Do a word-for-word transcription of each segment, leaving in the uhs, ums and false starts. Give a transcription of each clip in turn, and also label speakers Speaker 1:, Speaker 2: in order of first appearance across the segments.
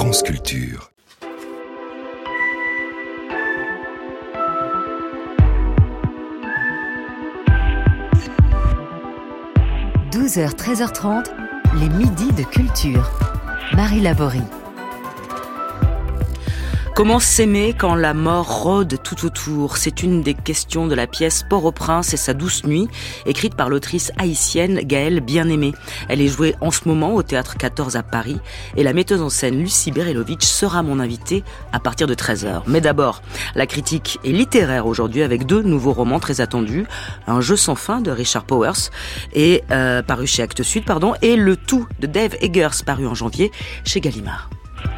Speaker 1: France Culture.
Speaker 2: douze heures treize heures trente, les midis de culture. Marie Laborie.
Speaker 3: Comment s'aimer quand la mort rôde tout autour ? C'est une des questions de la pièce Port-au-Prince et sa douce nuit, écrite par l'autrice haïtienne Gaëlle Bien-Aimée. Elle est jouée en ce moment au Théâtre quatorze à Paris et la metteuse en scène Lucie Berelovitch sera mon invitée à partir de treize heures. Mais d'abord, la critique est littéraire aujourd'hui avec deux nouveaux romans très attendus. Un jeu sans fin de Richard Powers, et, euh, paru chez Actes Sud, pardon, et Le Tout de Dave Eggers, paru en janvier chez Gallimard.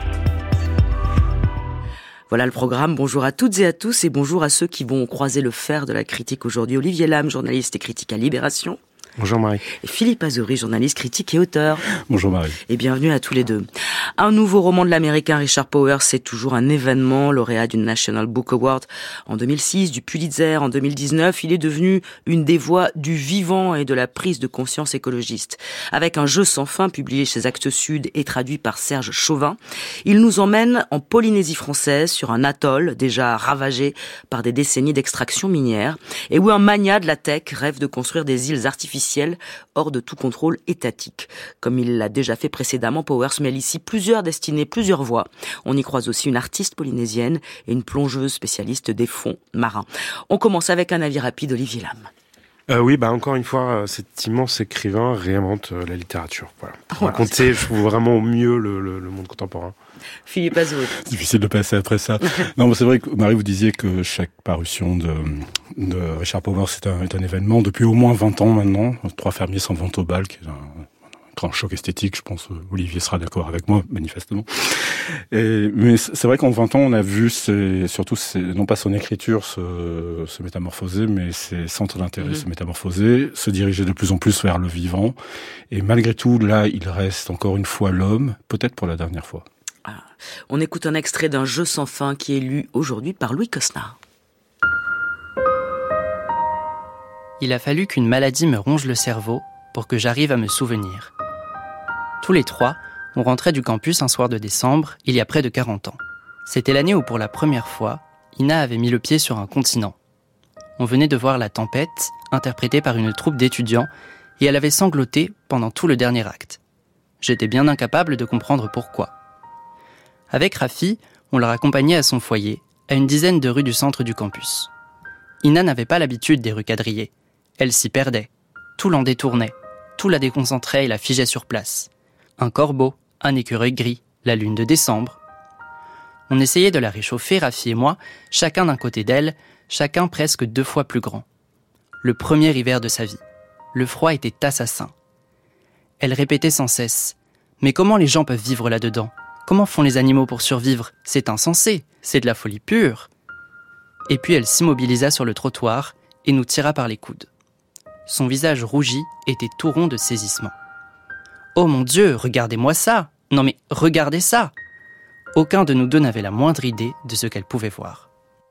Speaker 3: Voilà le programme. Bonjour à toutes et à tous et bonjour à ceux qui vont croiser le fer de la critique aujourd'hui. Olivier Lam, journaliste et critique à Libération.
Speaker 4: Bonjour Marie.
Speaker 3: Et Philippe Azory, journaliste, critique et auteur.
Speaker 4: Bonjour Marie.
Speaker 3: Et bienvenue à tous les deux. Un nouveau roman de l'américain Richard Powers, c'est toujours un événement, lauréat du National Book Award en deux mille six, du Pulitzer en deux mille dix-neuf. Il est devenu une des voix du vivant et de la prise de conscience écologiste. Avec Un jeu sans fin, publié chez Actes Sud et traduit par Serge Chauvin, il nous emmène en Polynésie française, sur un atoll déjà ravagé par des décennies d'extraction minière, et où un magnat de la tech rêve de construire des îles artificielles hors de tout contrôle étatique. Comme il l'a déjà fait précédemment, Powers mêle ici plusieurs destinées, plusieurs voies. On y croise aussi une artiste polynésienne et une plongeuse spécialiste des fonds marins. On commence avec un avis rapide, Olivier Lam.
Speaker 4: Euh, oui, bah encore une fois, cet immense écrivain réinvente euh, la littérature. Voilà. Pour raconter, je trouve vraiment au mieux le, le, le monde contemporain.
Speaker 3: Philippe Azory.
Speaker 5: Difficile de passer après ça. Non, mais c'est vrai que Marie, vous disiez que chaque parution de, de Richard Powers est un, est un événement depuis au moins vingt ans maintenant. Trois fermiers s'en vont au bal, qui est un, un grand choc esthétique. Je pense Olivier sera d'accord avec moi, manifestement. Et, mais c'est vrai qu'en vingt ans, on a vu ses, surtout ses, non pas son écriture se, se métamorphoser, mais ses centres d'intérêt mmh. se métamorphoser, se diriger de plus en plus vers le vivant. Et malgré tout, là, il reste encore une fois l'homme, peut-être pour la dernière fois.
Speaker 3: Ah. On écoute un extrait d'un jeu sans fin qui est lu aujourd'hui par Louis Cosnard.
Speaker 6: Il a fallu qu'une maladie me ronge le cerveau pour que j'arrive à me souvenir. Tous les trois, on rentrait du campus un soir de décembre, il y a près de quarante ans. C'était l'année où pour la première fois, Ina avait mis le pied sur un continent. On venait de voir La Tempête, interprétée par une troupe d'étudiants, et elle avait sangloté pendant tout le dernier acte. J'étais bien incapable de comprendre pourquoi. Avec Rafi, on l'a raccompagnée à son foyer, à une dizaine de rues du centre du campus. Ina n'avait pas l'habitude des rues quadrillées. Elle s'y perdait. Tout l'en détournait. Tout la déconcentrait et la figeait sur place. Un corbeau, un écureuil gris, la lune de décembre. On essayait de la réchauffer, Rafi et moi, chacun d'un côté d'elle, chacun presque deux fois plus grand. Le premier hiver de sa vie. Le froid était assassin. Elle répétait sans cesse « Mais comment les gens peuvent vivre là-dedans ? Comment font les animaux pour survivre ? C'est insensé, c'est de la folie pure !» Et puis elle s'immobilisa sur le trottoir et nous tira par les coudes. Son visage rougi était tout rond de saisissement. « Oh mon Dieu, regardez-moi ça ! Non mais regardez ça !» Aucun de nous deux n'avait la moindre idée de ce qu'elle pouvait voir.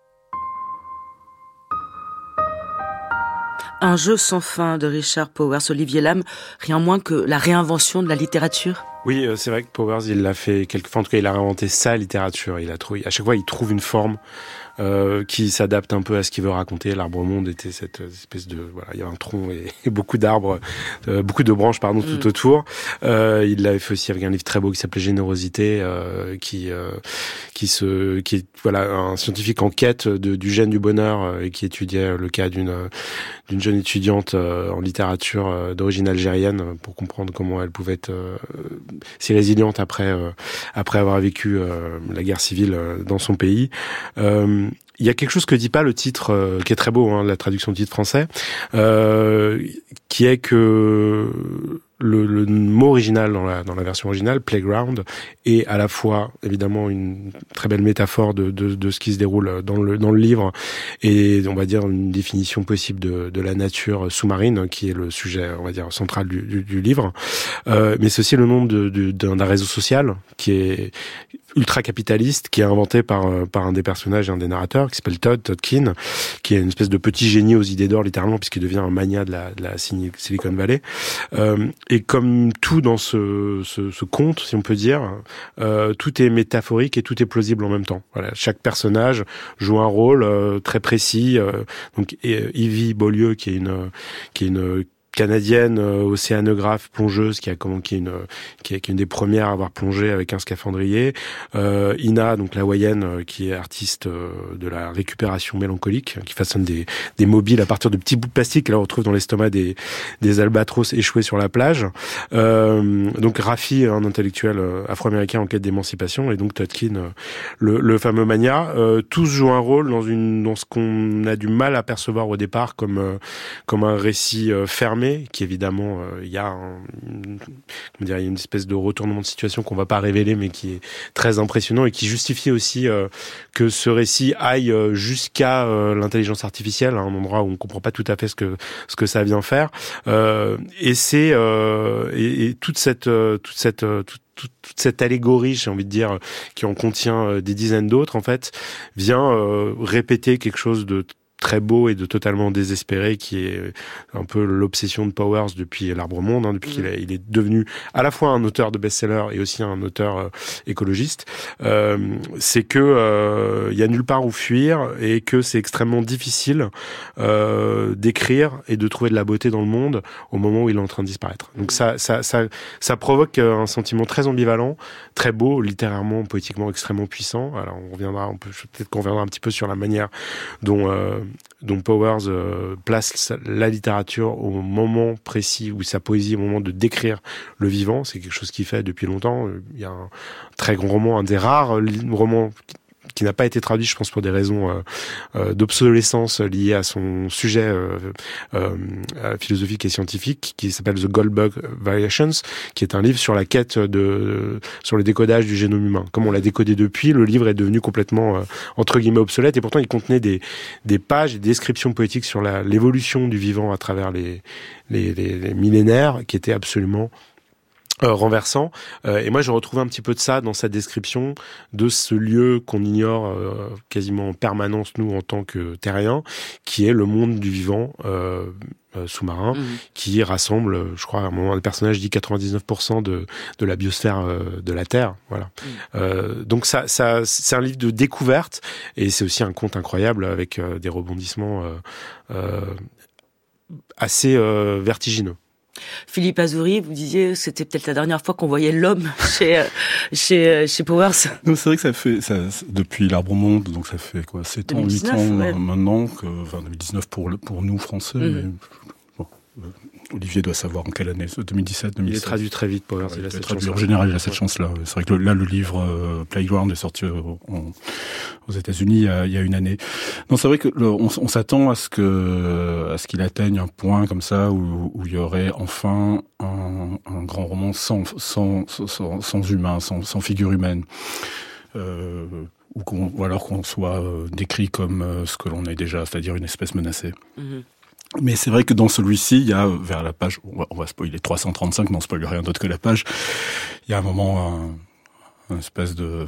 Speaker 3: Un jeu sans fin de Richard Powers, Olivier Lam, rien moins que la réinvention de la littérature.
Speaker 4: Oui, c'est vrai que Powers, il l'a fait quelquefois, en tout cas, il a réinventé sa littérature. Il a trouvé, à chaque fois, il trouve une forme euh, qui s'adapte un peu à ce qu'il veut raconter. L'Arbre monde était cette espèce de, voilà, il y avait un tronc et, et beaucoup d'arbres, euh, beaucoup de branches, pardon, tout mm. autour. Euh, il l'avait fait aussi avec un livre très beau qui s'appelait Générosité, euh, qui, euh, qui se, qui est, voilà, un scientifique en quête de, du gène du bonheur euh, et qui étudiait le cas d'une, d'une jeune étudiante euh, en littérature euh, d'origine algérienne pour comprendre comment elle pouvait être euh, si résiliente après euh, après avoir vécu euh, la guerre civile euh, dans son pays. Euh, il y a quelque chose que dit pas le titre, euh, qui est très beau, hein, la traduction du titre français, euh, qui est que le, le mot original dans la dans la version originale, playground, est à la fois évidemment une très belle métaphore de de, de ce qui se déroule dans le dans le livre et on va dire une définition possible de de la nature sous-marine qui est le sujet on va dire central du du, du livre. Euh, mais c'est aussi le nom de, de d'un, d'un réseau social qui est ultra capitaliste, qui est inventé par par un des personnages, un des narrateurs, qui s'appelle Todd, Todd Keane, qui est une espèce de petit génie aux idées d'or littéralement puisqu'il devient un magnat de la de la Silicon Valley. Euh, et comme tout dans ce, ce, ce conte, si on peut dire, euh, tout est métaphorique et tout est plausible en même temps. Voilà, chaque personnage joue un rôle euh, très précis. Euh, donc Evie Beaulieu, qui est une, qui est une canadienne euh, océanographe plongeuse qui a comment qui est une qui est, qui est une des premières à avoir plongé avec un scaphandrier. Euh, Ina, donc la hawaïenne, euh, qui est artiste euh, de la récupération mélancolique, qui façonne des des mobiles à partir de petits bouts de plastique qu'elle retrouve dans l'estomac des des albatros échoués sur la plage. Euh, donc Raffi, un intellectuel euh, afro-américain en quête d'émancipation, et donc Todkin, euh, le le fameux mania. Euh, tous jouent un rôle dans une dans ce qu'on a du mal à percevoir au départ comme euh, comme un récit euh, fermé, qui évidemment il euh, y a un, une, comment dire, une espèce de retournement de situation qu'on va pas révéler, mais qui est très impressionnant et qui justifie aussi euh, que ce récit aille euh, jusqu'à euh, l'intelligence artificielle, à un endroit où on comprend pas tout à fait ce que ce que ça vient faire. Euh, et c'est euh, et, et toute cette euh, toute cette euh, toute, toute, toute cette allégorie, j'ai envie de dire, qui en contient euh, des dizaines d'autres, en fait, vient euh, répéter quelque chose de très beau et de totalement désespéré, qui est un peu l'obsession de Powers depuis l'Arbre Monde, hein, depuis mmh. qu'il est, il est devenu à la fois un auteur de best-seller et aussi un auteur euh, écologiste. Euh, c'est que euh, y a nulle part où fuir et que c'est extrêmement difficile euh, d'écrire et de trouver de la beauté dans le monde au moment où il est en train de disparaître. Donc ça, ça, ça, ça provoque un sentiment très ambivalent, très beau, littérairement, poétiquement extrêmement puissant. Alors on reviendra, on peut peut-être qu'on reviendra un petit peu sur la manière dont euh, dont Powers euh, place la littérature au moment précis, ou sa poésie au moment de décrire le vivant. C'est quelque chose qu'il fait depuis longtemps. Il y a un très grand roman, un des rares romans qui n'a pas été traduit, je pense, pour des raisons euh, euh, d'obsolescence liées à son sujet euh, euh, philosophique et scientifique, qui s'appelle The Goldbug Variations, qui est un livre sur la quête de, de sur le décodage du génome humain. Comme on l'a décodé depuis, le livre est devenu complètement euh, entre guillemets obsolète, et pourtant il contenait des des pages et des descriptions poétiques sur la l'évolution du vivant à travers les les, les, les millénaires, qui étaient absolument Euh, renversant. Euh, et moi, je retrouve un petit peu de ça dans sa description de ce lieu qu'on ignore euh, quasiment en permanence, nous, en tant que terriens, qui est le monde du vivant euh, euh, sous-marin, mmh. qui rassemble, je crois, à un moment, le personnage dit quatre-vingt-dix-neuf pour cent de, de la biosphère euh, de la Terre. Voilà. Mmh. Euh, donc, ça, ça, c'est un livre de découverte, et c'est aussi un conte incroyable avec euh, des rebondissements euh, euh, assez euh, vertigineux.
Speaker 3: Philippe Azouri, vous disiez c'était peut-être la dernière fois qu'on voyait l'homme chez chez chez Powers.
Speaker 5: Non, c'est vrai que ça fait ça, depuis l'Arbre Monde, donc ça fait quoi, sept ans, huit ans ouais. maintenant, que, enfin deux mille dix-neuf pour le, pour nous Français. Mmh. Mais, bon, Olivier doit savoir en quelle année, deux mille dix-sept, deux mille dix-sept.
Speaker 4: Il est traduit très vite, Powers.
Speaker 5: Ouais, il, il est traduit. En général, il a cette chance-là. C'est vrai que le, là, le livre euh, Playground est sorti au, en, aux États-Unis il y, a, il y a une année. Non, c'est vrai que le, on, on s'attend à ce que à ce qu'il atteigne un point comme ça où, où il y aurait enfin un, un grand roman sans sans sans, sans humain, sans, sans figure humaine. Euh, ou, qu'on, ou alors qu'on soit euh, décrit comme euh, ce que l'on est déjà, c'est-à-dire une espèce menacée. Mm-hmm. Mais c'est vrai que dans celui-ci, il y a vers la page, on va, on va spoiler trois cent trente-cinq, mais on spoile rien d'autre que la page, il y a un moment, un, un espèce de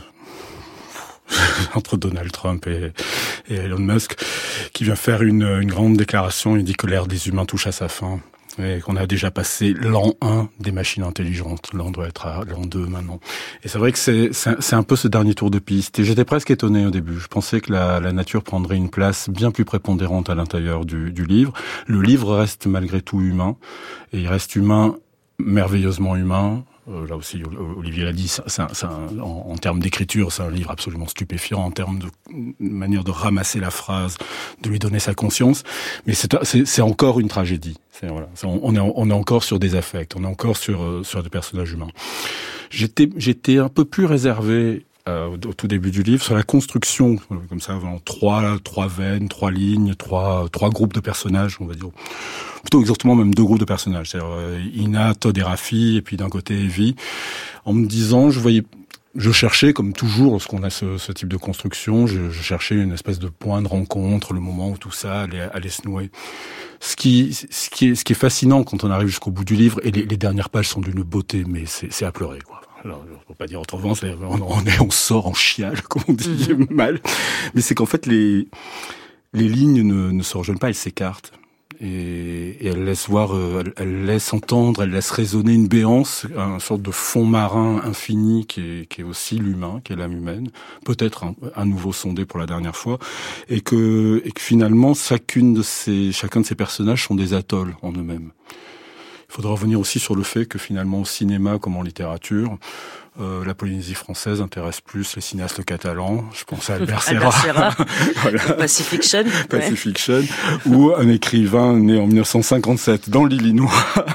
Speaker 5: entre Donald Trump et, et Elon Musk, qui vient faire une, une grande déclaration. Il dit que l'ère des humains touche à sa fin. Et qu'on a déjà passé l'an un des machines intelligentes. L'an doit être à l'an deux maintenant. Et c'est vrai que c'est, c'est, c'est un peu ce dernier tour de piste. Et j'étais presque étonné au début. Je pensais que la, la nature prendrait une place bien plus prépondérante à l'intérieur du, du livre. Le livre reste malgré tout humain. Et il reste humain, merveilleusement humain. Euh, là aussi, Olivier l'a dit, c'est, c'est, c'est un, en, en termes d'écriture, c'est un livre absolument stupéfiant, en termes de manière de ramasser la phrase, de lui donner sa conscience. Mais c'est, c'est, c'est encore une tragédie. C'est, voilà, c'est, on, est, on est encore sur des affects, on est encore sur, euh, sur des personnages humains. J'étais, j'étais un peu plus réservé euh, au, au tout début du livre sur la construction, comme ça, en trois, trois veines, trois lignes, trois, trois groupes de personnages, on va dire. Plutôt exactement même deux groupes de personnages, c'est-à-dire euh, Ina, Todd et Raffi, et puis d'un côté Evie, en me disant, je voyais, je cherchais, comme toujours lorsqu'on a ce, ce type de construction, je, je cherchais une espèce de point de rencontre, le moment où tout ça allait, allait se nouer. Ce qui, ce qui est, ce qui est fascinant quand on arrive jusqu'au bout du livre, et les, les dernières pages sont d'une beauté, mais c'est, c'est à pleurer, quoi. Alors, je ne peux pas dire autrement, c'est, on, on, est, on sort en chiale, comme on dit mm-hmm. mal, mais c'est qu'en fait les, les lignes ne, ne se rejoignent pas, elles s'écartent. et, et elle laisse voir, euh, elle, elle laisse entendre, elle laisse résonner une béance, une sorte de fond marin infini qui est, qui est aussi l'humain, qui est l'âme humaine, peut-être un, à nouveau sondé pour la dernière fois, et que, et que finalement chacune de ces, chacun de ces personnages sont des atolls en eux-mêmes. Il faudra revenir aussi sur le fait que finalement au cinéma comme en littérature, euh, la Polynésie française intéresse plus les cinéastes catalans. Je pense à Albert Serra,
Speaker 3: Serra.
Speaker 5: Voilà.
Speaker 3: Pacifiction,
Speaker 5: Pacifiction, ouais. Ou un écrivain né en dix-neuf cent cinquante-sept dans l'Illinois.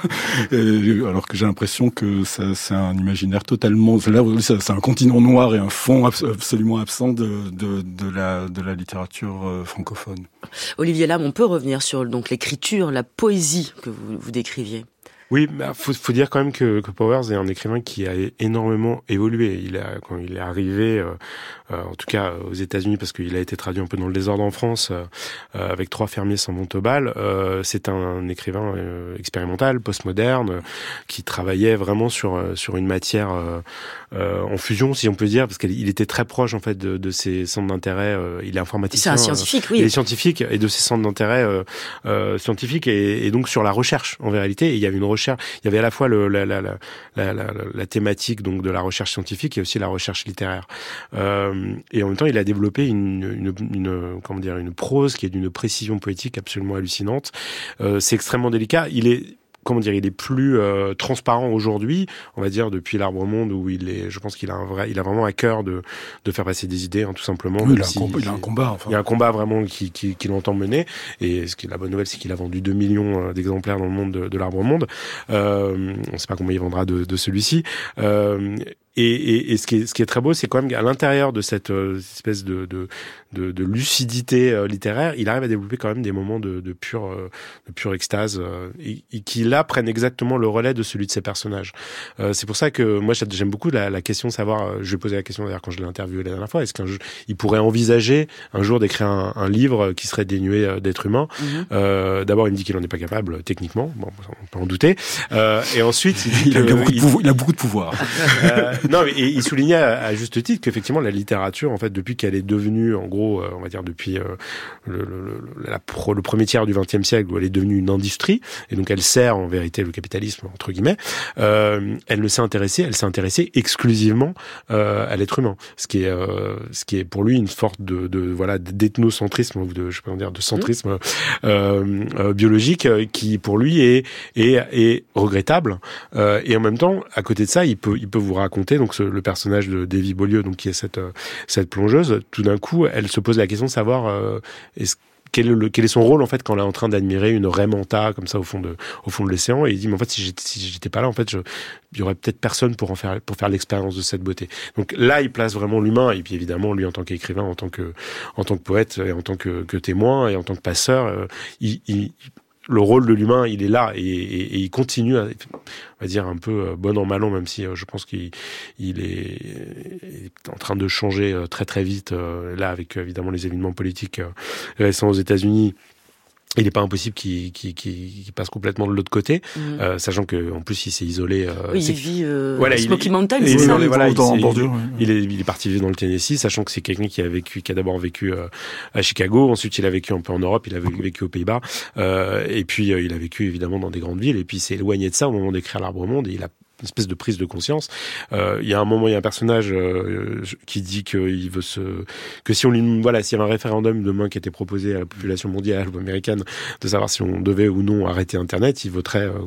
Speaker 5: Et, alors que j'ai l'impression que ça, c'est un imaginaire totalement. Là, c'est un continent noir et un fond absolument absent de, de, de la, de la littérature francophone.
Speaker 3: Olivier Lam, on peut revenir sur donc l'écriture, la poésie que vous, vous décriviez.
Speaker 4: Oui, bah, faut, faut dire quand même que, que Powers est un écrivain qui a énormément évolué. Il a, quand il est arrivé, euh, euh, en tout cas aux États-Unis, parce qu'il a été traduit un peu dans le désordre en France, euh, avec Trois fermiers sans vente au bal. Euh, c'est un, un écrivain euh, expérimental, postmoderne, euh, qui travaillait vraiment sur sur une matière euh, euh, en fusion, si on peut dire, parce qu'il était très proche en fait de, de ses centres d'intérêt. Euh, il est informaticien.
Speaker 3: C'est un scientifique,
Speaker 4: euh,
Speaker 3: oui.
Speaker 4: Il est scientifique et de ses centres d'intérêt euh, euh, scientifiques et, et donc sur la recherche en réalité. Et il y avait une recherche. Il y avait à la fois le, la, la, la, la, la, la thématique donc de la recherche scientifique et aussi la recherche littéraire. Euh, et en même temps, il a développé une, une, une, comment dire, une prose qui est d'une précision poétique absolument hallucinante. Euh, c'est extrêmement délicat. Il est comment dire, il est plus euh, transparent aujourd'hui, on va dire depuis l'Arbre-Monde où il est, je pense qu'il a un vrai, il a vraiment à cœur de de faire passer des idées, hein, tout simplement.
Speaker 5: Oui, il, a
Speaker 4: si,
Speaker 5: un combat, il a un combat. Enfin.
Speaker 4: Il y a un combat vraiment qui qui, qui l'entend mener. Et ce qui est la bonne nouvelle, c'est qu'il a vendu deux millions d'exemplaires dans le monde de, de l'Arbre-Monde. Euh, on ne sait pas combien il vendra de, de celui-ci. Euh, Et, et, et ce qui est, ce qui est très beau, c'est quand même qu'à l'intérieur de cette euh, espèce de, de, de, de lucidité euh, littéraire, il arrive à développer quand même des moments de, de pure, euh, de pure extase, euh, et, et qui là prennent exactement le relais de celui de ses personnages. Euh, c'est pour ça que moi j'aime beaucoup la, la question de savoir. Euh, je lui ai posé la question d'ailleurs quand je l'ai interviewé la dernière fois. Est-ce qu'il pourrait envisager un jour d'écrire un, un livre qui serait dénué d'être humain? Mm-hmm. euh, D'abord, il me dit qu'il en est pas capable techniquement. Bon, on peut en douter. Euh, et ensuite, il, dit
Speaker 5: il, a
Speaker 4: que,
Speaker 5: beaucoup de pouvoir, il a beaucoup de pouvoir.
Speaker 4: Euh, non, mais et il soulignait à, à juste titre qu'effectivement la littérature, en fait, depuis qu'elle est devenue, en gros, euh, on va dire depuis euh, le, le, la pro, le premier tiers du vingtième siècle, où elle est devenue une industrie, et donc elle sert en vérité le capitalisme entre guillemets. Euh, elle ne s'est intéressée, elle s'est intéressée exclusivement euh, à l'être humain, ce qui est, euh, ce qui est pour lui une sorte de, de voilà d'ethnocentrisme ou de, je peux dire, de centrisme mmh. euh, euh, biologique euh, qui pour lui est est, est regrettable. Euh, et en même temps, à côté de ça, il peut il peut vous raconter donc ce, le personnage de Davy Beaulieu, donc qui est cette euh, cette plongeuse. Tout d'un coup, elle se pose la question de savoir euh, est-ce Quel est, le, quel est son rôle en fait quand elle est en train d'admirer une raie manta comme ça au fond de au fond de l'océan, et il dit mais en fait si j'étais, si j'étais pas là en fait je, il y aurait peut-être personne pour en faire pour faire l'expérience de cette beauté. Donc là il place vraiment l'humain, et puis évidemment lui en tant qu'écrivain, en tant que en tant que poète et en tant que, que témoin et en tant que passeur, euh, il, il le rôle de l'humain, il est là, et, et, et il continue à, on va dire un peu bon an mal an, même si euh, je pense qu'il il est, il est en train de changer euh, très très vite, euh, là avec évidemment les événements politiques euh, récents aux États-Unis. Il n'est pas impossible qu'il, qu'il, qu'il, qu'il passe complètement de l'autre côté, mmh. euh, sachant que en plus il s'est isolé. Euh,
Speaker 3: oui,
Speaker 4: c'est...
Speaker 3: il vit euh,
Speaker 4: voilà,
Speaker 3: Smoky
Speaker 4: il,
Speaker 3: Mountain,
Speaker 4: il,
Speaker 3: c'est
Speaker 4: il,
Speaker 3: ça.
Speaker 4: Il, voilà,
Speaker 5: dans,
Speaker 4: il,
Speaker 5: bordure, ouais.
Speaker 4: il, est, il est parti vivre dans le Tennessee, sachant que c'est quelqu'un qui a vécu, qui a d'abord vécu euh, à Chicago, ensuite il a vécu un peu en Europe, il a vécu aux Pays-Bas, euh, et puis euh, il a vécu évidemment dans des grandes villes, et puis il s'est éloigné de ça au moment d'écrire L'Arbre-Monde, et il a une espèce de prise de conscience. Euh, il y a un moment, il y a un personnage euh, qui dit qu'il veut se, que si on lui, voilà, s'il y avait un référendum demain qui était proposé à la population mondiale ou américaine de savoir si on devait ou non arrêter Internet, il voterait. Euh,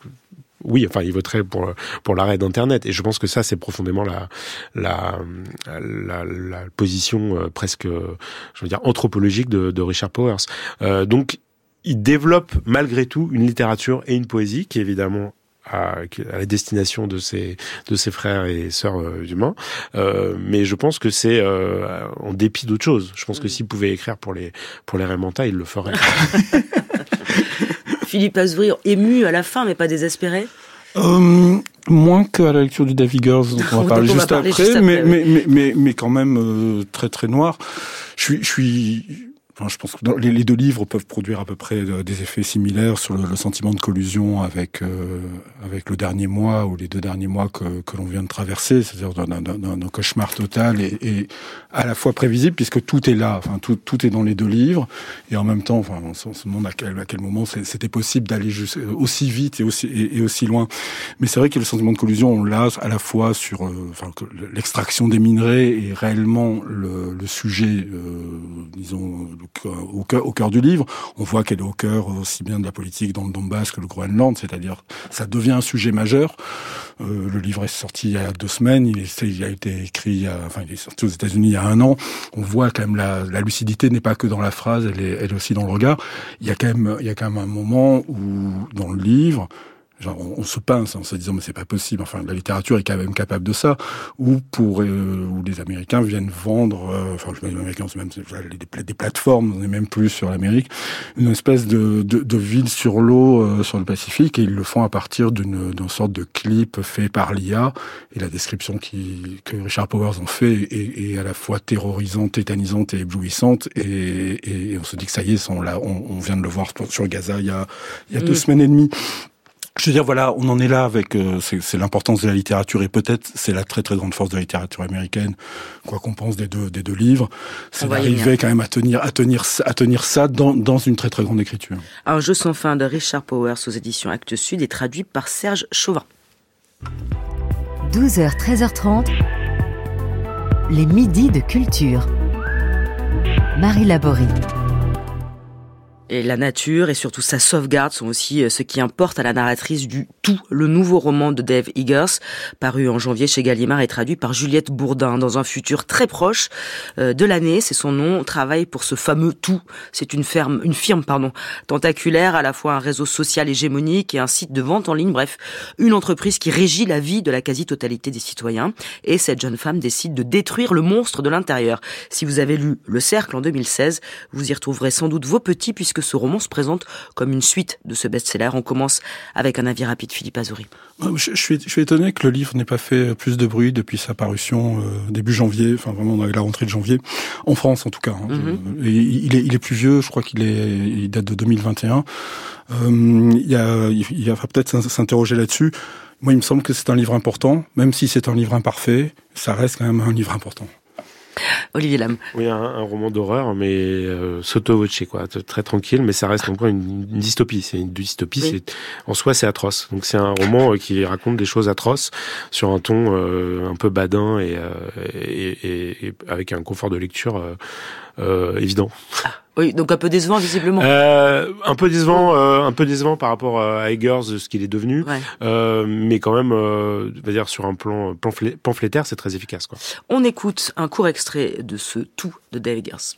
Speaker 4: Oui, enfin, il voterait pour pour l'arrêt d'Internet. Et je pense que ça, c'est profondément la la la, la position euh, presque, je veux dire, anthropologique de, de Richard Powers. Euh, donc, il développe malgré tout une littérature et une poésie qui, évidemment, à, à la destination de ses de ses frères et sœurs euh, humains, euh, mais je pense que c'est euh, en dépit d'autre chose. Je pense que s'il pouvait écrire pour les pour les Raymanta, il le ferait.
Speaker 3: Philippe Azouri, ému à la fin, mais pas désespéré.
Speaker 5: Euh, moins qu'à la lecture du Davy Girls, dont on va parler, on juste, va parler après, juste après, mais, oui. mais mais mais mais quand même euh, très très noir. Je suis je suis Enfin, je pense que dans, les, les deux livres peuvent produire à peu près euh, des effets similaires sur le, le sentiment de collusion avec euh, avec le dernier mois ou les deux derniers mois que, que l'on vient de traverser, c'est-à-dire d'un, d'un, d'un, d'un cauchemar total et, et à la fois prévisible puisque tout est là, enfin tout, tout est dans les deux livres et en même temps, enfin, on se demande à quel, à quel moment c'était possible d'aller juste, aussi vite et aussi et, et aussi loin. Mais c'est vrai que le sentiment de collusion, on l'a à la fois sur, euh, enfin, que l'extraction des minerais est réellement le, le sujet, euh, disons. Au cœur, au cœur du livre, on voit qu'elle est au cœur aussi bien de la politique dans le Donbass que le Groenland, c'est-à-dire ça devient un sujet majeur. Euh, le livre est sorti il y a deux semaines, il, est, il a été écrit, il y a, enfin il est sorti aux États-Unis il y a un an. On voit quand même la, la lucidité n'est pas que dans la phrase, elle est, elle est aussi dans le regard. Il y a quand même, il y a quand même un moment où dans le livre. Genre, on, on se pince en se disant mais c'est pas possible. Enfin, la littérature est quand même capable de ça. Ou pour euh, où les Américains viennent vendre, euh, enfin les Américains c'est même des, des plateformes, on n'est même plus sur l'Amérique, une espèce de, de, de ville sur l'eau euh, sur le Pacifique et ils le font à partir d'une, d'une sorte de clip fait par l'I A et la description qui que Richard Powers en fait est, est à la fois terrorisante, tétanisante et éblouissante et, et on se dit que ça y est, on, là, on, on vient de le voir sur Gaza il y a il y a mmh. deux semaines et demie. Je veux dire, voilà, on en est là avec, euh, c'est, c'est l'importance de la littérature et peut-être c'est la très très grande force de la littérature américaine, quoi qu'on pense des deux des deux livres, c'est d'arriver quand même à tenir à tenir à tenir ça dans dans une très très grande écriture.
Speaker 3: Un jeu sans fin de Richard Powers aux éditions Actes Sud est traduit par Serge Chauvin.
Speaker 2: douze heures treize heures trente, les midis de culture. Marie Laborie.
Speaker 3: Et la nature et surtout sa sauvegarde sont aussi ce qui importe à la narratrice du Tout, le nouveau roman de Dave Eggers, paru en janvier chez Gallimard et traduit par Juliette Bourdin. Dans un futur très proche de l'année, c'est son nom, travaille pour ce fameux Tout. C'est une ferme, une firme, pardon, tentaculaire, à la fois un réseau social hégémonique et un site de vente en ligne, bref, une entreprise qui régit la vie de la quasi-totalité des citoyens. Et cette jeune femme décide de détruire le monstre de l'intérieur. Si vous avez lu Le Cercle en deux mille seize, vous y retrouverez sans doute vos petits puisque que ce roman se présente comme une suite de ce best-seller. On commence avec un avis rapide, Philippe Azouri.
Speaker 5: Je, je, suis, je suis étonné que le livre n'ait pas fait plus de bruit depuis sa parution euh, début janvier, enfin vraiment avec la rentrée de janvier, en France en tout cas. Hein. Mm-hmm. Et il, est, il est plus vieux, je crois qu'il est, il date de deux mille vingt et un. Euh, il, y a, il y a peut-être s'interroger là-dessus. Moi, il me semble que c'est un livre important, même si c'est un livre imparfait, ça reste quand même un livre important.
Speaker 3: Olivier Lam.
Speaker 4: Oui, un, un roman d'horreur, mais euh, sotto voce, quoi, très tranquille, mais ça reste encore une, une dystopie. C'est une dystopie, oui. c'est, en soi, c'est atroce. Donc c'est un roman euh, qui raconte des choses atroces sur un ton euh, un peu badin et, euh, et, et, et avec un confort de lecture euh, euh, évident.
Speaker 3: Ah. Oui, donc un peu décevant visiblement.
Speaker 4: Euh, un peu décevant, euh, un peu décevant par rapport à Eggers, ce qu'il est devenu, ouais. euh, mais quand même, euh, on va dire sur un plan pamphlétaire, c'est très efficace, quoi.
Speaker 3: On écoute un court extrait de ce Tout de Dave Eggers.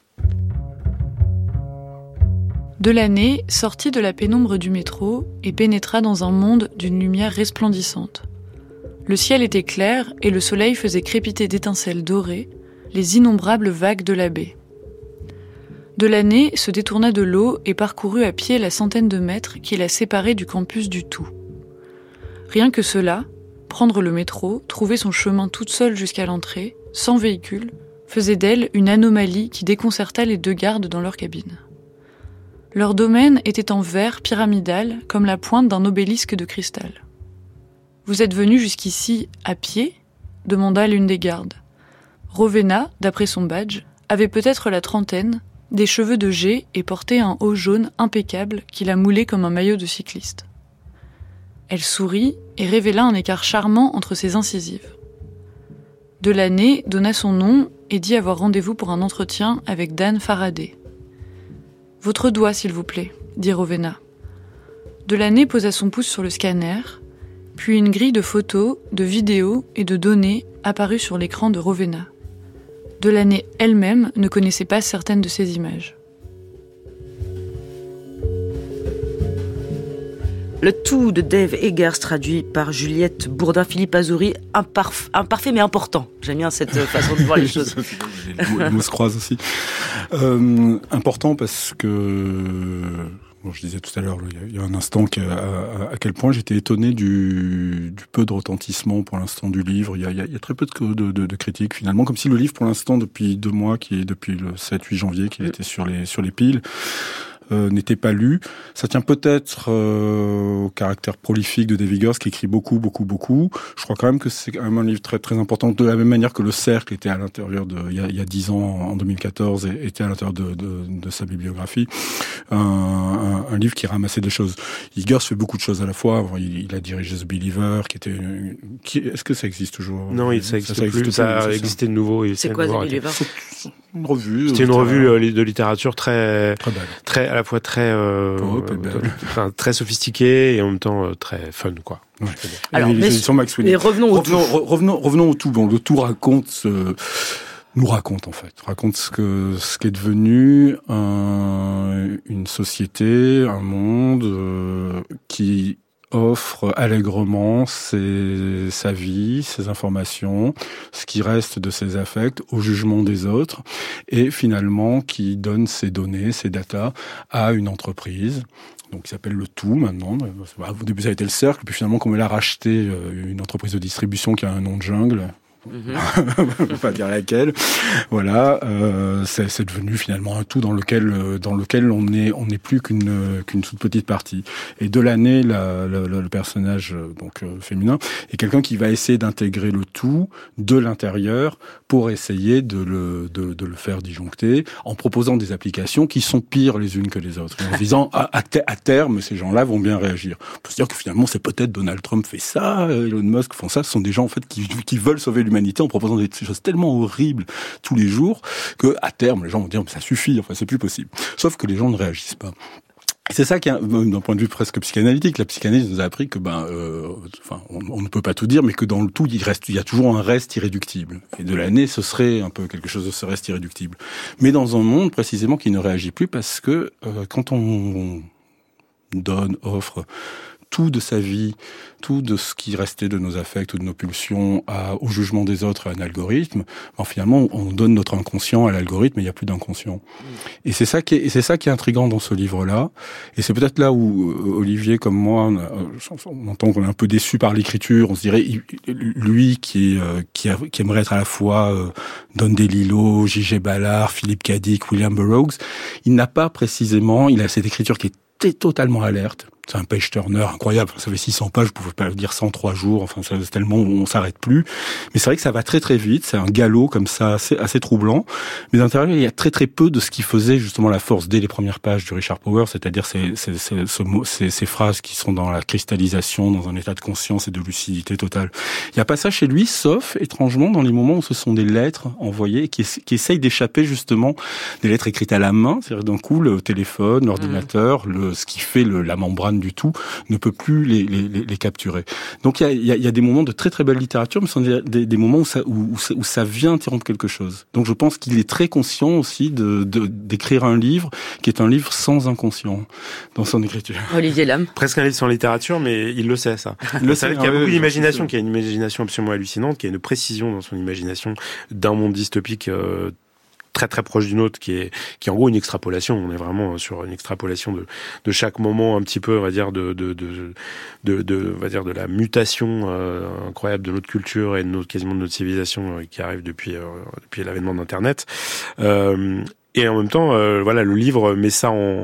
Speaker 1: Delaney sortit de la pénombre du métro et pénétra dans un monde d'une lumière resplendissante. Le ciel était clair et le soleil faisait crépiter d'étincelles dorées les innombrables vagues de la baie. Delaney se détourna de l'eau et parcourut à pied la centaine de mètres qui la séparaient du campus du Tout. Rien que cela, prendre le métro, trouver son chemin toute seule jusqu'à l'entrée, sans véhicule, faisait d'elle une anomalie qui déconcerta les deux gardes dans leur cabine. Leur domaine était en verre pyramidal comme la pointe d'un obélisque de cristal. « Vous êtes venu jusqu'ici à pied ?» demanda l'une des gardes. Rowena, d'après son badge, avait peut-être la trentaine, des cheveux de jet et portait un haut jaune impeccable qui la moulait comme un maillot de cycliste. Elle sourit et révéla un écart charmant entre ses incisives. Delaney donna son nom et dit avoir rendez-vous pour un entretien avec Dan Faraday. « Votre doigt, s'il vous plaît, » dit Rowena. Delaney posa son pouce sur le scanner, puis une grille de photos, de vidéos et de données apparut sur l'écran de Rowena. Delaney elle-même ne connaissait pas certaines de ces images.
Speaker 3: Le Tout de Dave Eggers, traduit par Juliette Bourdin. Philippe Azouri, imparf- imparfait mais important. J'aime bien cette façon de voir les choses.
Speaker 5: Les mots se croisent aussi. Euh, important parce que bon, je disais tout à l'heure, il y a un instant, qu'à, à, à quel point j'étais étonné du, du peu de retentissement pour l'instant du livre. Il y a, il y a, il y a très peu de, de, de, de critiques finalement, comme si le livre pour l'instant depuis deux mois, qui est depuis le sept huit janvier, qui était sur les sur les piles, Euh, n'était pas lu. Ça tient peut-être euh, au caractère prolifique de David Eggers, qui écrit beaucoup, beaucoup, beaucoup. Je crois quand même que c'est quand même un livre très, très important, de la même manière que Le Cercle était à l'intérieur de, il y a, il y a dix ans, en deux mille quatorze, et était à l'intérieur de, de, de sa bibliographie. Un, un, un livre qui ramassait des choses. Eggers fait beaucoup de choses à la fois. Il, il a dirigé The Believer, qui était, qui, est-ce que ça existe toujours?
Speaker 4: Non, il, ça existe
Speaker 5: ça, ça
Speaker 4: plus.
Speaker 5: existe
Speaker 4: Ça a
Speaker 5: plus,
Speaker 4: existé de nouveau. Et
Speaker 3: c'est quoi The Believer?
Speaker 5: Une revue.
Speaker 4: C'était une revue de littérature très,
Speaker 5: très belle.
Speaker 4: Très, à la fois très, euh,
Speaker 5: oh,
Speaker 4: euh, enfin, très sophistiquée et en même temps euh, très fun, quoi.
Speaker 5: Ouais.
Speaker 3: Alors,
Speaker 5: mais, Max
Speaker 3: mais revenons au
Speaker 5: revenons,
Speaker 3: tout.
Speaker 5: Revenons, revenons au tout. Bon, le tout raconte, euh, nous raconte en fait, raconte ce que ce qu'est devenu un, une société, un monde euh, qui offre allègrement ses, sa vie, ses informations, ce qui reste de ses affects au jugement des autres, et finalement qui donne ses données, ses datas à une entreprise. Donc, il s'appelle Le Tout, maintenant. Au début, ça a été Le Cercle, puis finalement, comme elle a racheté une entreprise de distribution qui a un nom de jungle, Mm-hmm. On peut pas dire laquelle. Voilà, euh, c'est, c'est devenu finalement un tout dans lequel, dans lequel on est, on n'est plus qu'une qu'une toute petite partie. Et de l'année, la, la, la, le personnage donc euh, féminin est quelqu'un qui va essayer d'intégrer le tout de l'intérieur pour essayer de le de, de le faire disjoncter en proposant des applications qui sont pires les unes que les autres, en disant à, à, à terme ces gens-là vont bien réagir. On peut se dire que finalement c'est peut-être Donald Trump fait ça, Elon Musk font ça. Ce sont des gens en fait qui qui veulent sauver l'humanité en proposant des choses tellement horribles tous les jours que à terme les gens vont dire ça suffit, enfin c'est plus possible. Sauf que les gens ne réagissent pas. C'est ça qui, d'un point de vue presque psychanalytique, la psychanalyse nous a appris que ben, euh, enfin, on, on ne peut pas tout dire, mais que dans le tout, il reste, il y a toujours un reste irréductible. Et de l'année, ce serait un peu quelque chose de ce reste irréductible. Mais dans un monde précisément qui ne réagit plus parce que euh, quand on donne, offre tout de sa vie, tout de ce qui restait de nos affects ou de nos pulsions à, au jugement des autres à un algorithme, ben finalement, on donne notre inconscient à l'algorithme et il n'y a plus d'inconscient. Mmh. Et c'est ça qui est, et c'est ça qui est intriguant dans ce livre-là. Et c'est peut-être là où Olivier, comme moi, on entend qu'on est un peu déçu par l'écriture. On se dirait, lui qui, est, qui, a, qui aimerait être à la fois euh, Don DeLillo, J G Ballard, Philippe K. Dick, William Burroughs, il n'a pas précisément, il a cette écriture qui est totalement alerte. C'est un page turner incroyable. Ça fait six cents pages, je pouvais pas le dire ça en trois jours. Enfin, ça, c'est tellement, on s'arrête plus. Mais c'est vrai que ça va très très vite. C'est un galop comme ça, assez, assez troublant. Mais d'intérieur, il y a très très peu de ce qui faisait justement la force dès les premières pages du Richard Powers, c'est-à-dire ces, ces, ces, ce mot, ces, ces phrases qui sont dans la cristallisation, dans un état de conscience et de lucidité totale. Il n'y a pas ça chez lui, sauf étrangement dans les moments où ce sont des lettres envoyées qui, qui essayent d'échapper justement des lettres écrites à la main. C'est-à-dire d'un coup, le téléphone, l'ordinateur, mmh. le, ce qui fait le, la membrane du tout ne peut plus les, les, les capturer. Donc il y a, y, a, y a des moments de très très belle littérature, mais ce sont des, des, des moments où ça, où, où, ça, où ça vient interrompre quelque chose. Donc je pense qu'il est très conscient aussi de, de, d'écrire un livre qui est un livre sans inconscient dans son écriture.
Speaker 3: Olivier Lam.
Speaker 4: Presque un livre sans littérature, mais il le sait ça. Il le sait qu'il y a beaucoup d'imagination, qu'il y a une imagination absolument hallucinante, qu'il y a une précision dans son imagination d'un monde dystopique euh, très très proche d'une autre, qui est qui est en gros une extrapolation. On est vraiment sur une extrapolation de de chaque moment, un petit peu, on va dire, de de de de, de on va dire de la mutation euh, incroyable de notre culture et de notre quasiment de notre civilisation euh, qui arrive depuis euh, depuis l'avènement d'Internet. Euh, Et en même temps, euh, voilà, le livre met ça en,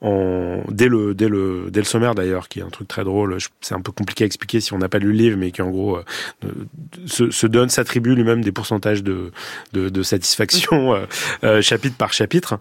Speaker 4: en dès le dès le dès le sommaire d'ailleurs, qui est un truc très drôle. C'est un peu compliqué à expliquer si on n'a pas lu le livre, mais qui en gros euh, se, se donne, s'attribue lui-même des pourcentages de de, de satisfaction euh, euh, chapitre par chapitre.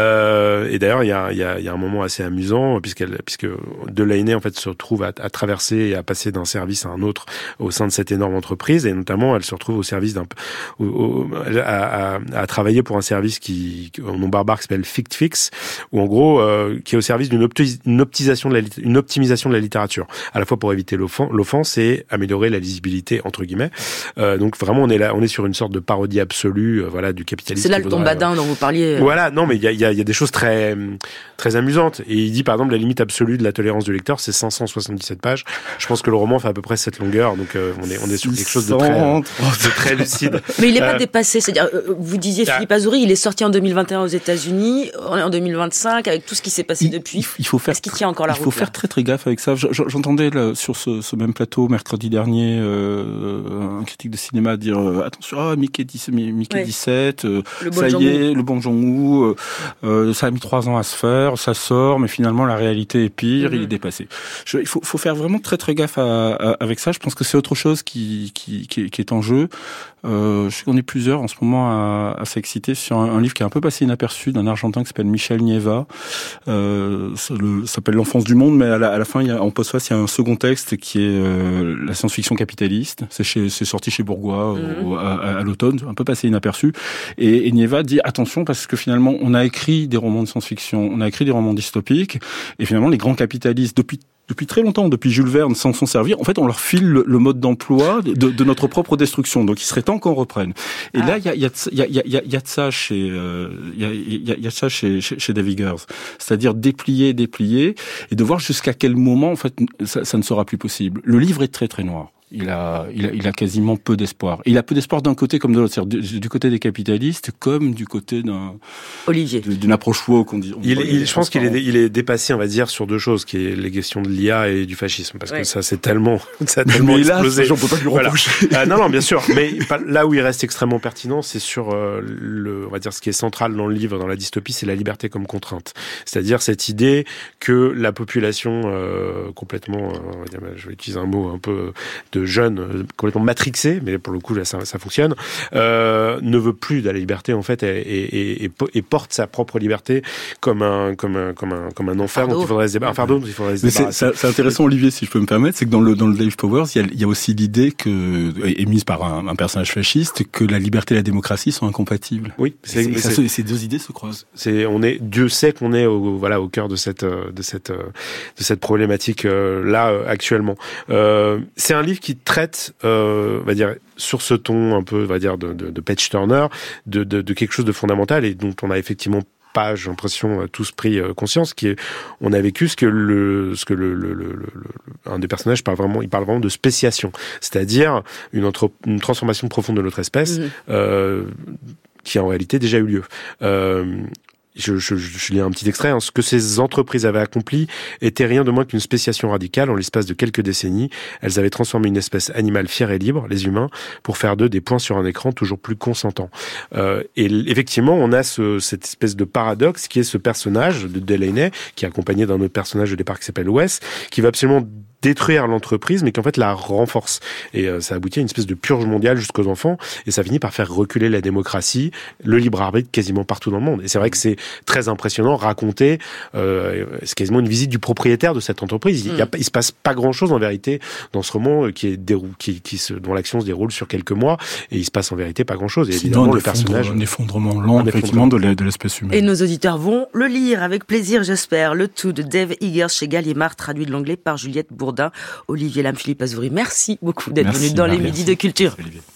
Speaker 4: Euh, et d'ailleurs, il y a il y a il y a un moment assez amusant puisqu'elle puisque Delaney en fait se retrouve à, à traverser et à passer d'un service à un autre au sein de cette énorme entreprise, et notamment elle se retrouve au service d'un au, au, à, à, à travailler pour un service qui un nom barbare qui s'appelle FictFix, ou en gros euh, qui est au service d'une opti- une optimisation de la une optimisation de la littérature, à la fois pour éviter l'offen- l'offense et améliorer la lisibilité entre guillemets. Euh, donc vraiment on est là, on est sur une sorte de parodie absolue, euh, voilà, du capitalisme.
Speaker 3: C'est là le ton badin dont vous parliez. Euh...
Speaker 4: Voilà, non mais il y a il y a il y a des choses très très amusantes, et il dit par exemple la limite absolue de la tolérance du lecteur c'est cinq cent soixante-dix-sept pages. Je pense que le roman fait à peu près cette longueur, donc euh, on est on est sur quelque chose de très de très lucide.
Speaker 3: Mais il est pas euh... dépassé, c'est-à-dire euh, vous disiez Philippe Azouri, il est sorti en deux mille vingt et un aux États-Unis. On est en deux mille vingt-cinq avec tout ce qui s'est passé
Speaker 5: il,
Speaker 3: depuis.
Speaker 5: Il faut faire.
Speaker 3: Est-ce qu'il tient encore la
Speaker 5: route? Il
Speaker 3: route,
Speaker 5: faut faire très très gaffe avec ça. J'entendais là, sur ce, ce même plateau mercredi dernier euh, un critique de cinéma dire euh, attention, ah, Mickey, dix, Mickey ouais. dix-sept, euh, bon ça y est, le bon Jong-woo, euh, euh, ça a mis trois ans à se faire, ça sort, mais finalement la réalité est pire, mm-hmm. il est dépassé. Je, il faut, faut faire vraiment très très gaffe à, à, avec ça. Je pense que c'est autre chose qui, qui, qui, qui est en jeu. Euh, je sais qu'on est plusieurs en ce moment à, à s'exciter sur un, un livre qui est un peu passé inaperçu d'un Argentin qui s'appelle Michel Nieva. Euh, ça, le, ça s'appelle L'enfance du monde, mais à la, à la fin, il y a, en postface, il y a un second texte qui est euh, la science-fiction capitaliste. C'est, chez, c'est sorti chez Bourgois mmh. au, à, à, à l'automne, un peu passé inaperçu. Et, et Nieva dit attention parce que finalement, on a écrit des romans de science-fiction, on a écrit des romans dystopiques, et finalement, les grands capitalistes, depuis Depuis très longtemps, depuis Jules Verne, s'en sont servis. En fait, on leur file le, le mode d'emploi de, de notre propre destruction. Donc, il serait temps qu'on reprenne. Et ah. là, il y a, il y a, il y a, il y a, il y a de ça chez, euh, il y a, il y a, il y a de ça chez, chez, chez David Eggers. C'est-à-dire déplier, déplier, et de voir jusqu'à quel moment, en fait, ça, ça ne sera plus possible. Le livre est très, très noir. Il a, il a, il a quasiment peu d'espoir. Il a peu d'espoir d'un côté comme de l'autre, c'est-à-dire du, du côté des capitalistes comme du côté d'un
Speaker 3: Olivier,
Speaker 5: d'une approche woke, on dit. On
Speaker 4: il, il, je pense qu'il est, il est dépassé, on va dire, sur deux choses, qui est les questions de l'I A et du fascisme, parce ouais. que ça, c'est tellement, ça a tellement
Speaker 5: mais
Speaker 4: explosé.
Speaker 5: Là, on peut pas lui reprocher.
Speaker 4: Voilà. Ah, non, non, bien sûr. Mais là où il reste extrêmement pertinent, c'est sur euh, le, on va dire, ce qui est central dans le livre, dans la dystopie, c'est la liberté comme contrainte. C'est-à-dire cette idée que la population euh, complètement, euh, on va dire, je vais utiliser un mot un peu de jeune. Euh, complètement matrixé, mais pour le coup là ça, ça fonctionne, euh, ne veut plus de la liberté en fait et, et, et, et porte sa propre liberté comme un comme un comme un comme un enfer dont il faudrait se débarrasser. Un fardeau dont il faudrait se
Speaker 5: mais
Speaker 4: débarrasser.
Speaker 5: C'est, c'est intéressant, Olivier, si je peux me permettre, c'est que dans le dans le Dave Powers, il y a, il y a aussi l'idée que émise par un, un personnage fasciste que la liberté et la démocratie sont incompatibles.
Speaker 4: Oui,
Speaker 5: c'est, c'est, ça, c'est, ces deux idées se croisent.
Speaker 4: C'est on est Dieu sait qu'on est au voilà au cœur de cette de cette de cette problématique euh, là euh, actuellement. Euh, c'est un livre qui traite Euh, on va dire sur ce ton un peu, on va dire de, de, de page turner, de, de, de quelque chose de fondamental et dont on a effectivement pas, j'ai l'impression, tous pris conscience, qui est, on a vécu ce que le, ce que le, le, le, le un des personnages parle vraiment, il parle vraiment de spéciation, c'est-à-dire une, entre, une transformation profonde de notre espèce, mmh. euh, qui a en réalité déjà eu lieu. Euh, Je, je, je lis un petit extrait. Hein. Ce que ces entreprises avaient accompli était rien de moins qu'une spéciation radicale. En l'espace de quelques décennies, elles avaient transformé une espèce animale fière et libre, les humains, pour faire d'eux des points sur un écran toujours plus consentants. Euh, et effectivement, on a ce, cette espèce de paradoxe qui est ce personnage de Delaney, qui est accompagné d'un autre personnage au départ qui s'appelle Wes, qui va absolument détruire l'entreprise, mais qui en fait la renforce. Et euh, ça aboutit à une espèce de purge mondiale jusqu'aux enfants, et ça finit par faire reculer la démocratie, le libre arbitre quasiment partout dans le monde. Et c'est vrai que c'est très impressionnant, raconté, euh, c'est quasiment une visite du propriétaire de cette entreprise. Il, mm. y a, il se passe pas grand-chose en vérité dans ce roman qui est dérou- qui, qui se, dont l'action se déroule sur quelques mois, et il se passe en vérité pas grand-chose. Et évidemment,
Speaker 5: Sinon,
Speaker 4: le personnage...
Speaker 5: Un effondrement lent, effectivement, de, de l'espèce humaine.
Speaker 3: Et nos auditeurs vont le lire avec plaisir, j'espère. Le tout de Dave Eggers chez Gallimard, traduit de l'anglais par Juliette Bourdin. Olivier Lam, Philippe Azouri, merci beaucoup d'être venu dans Marie, les Midis de Culture.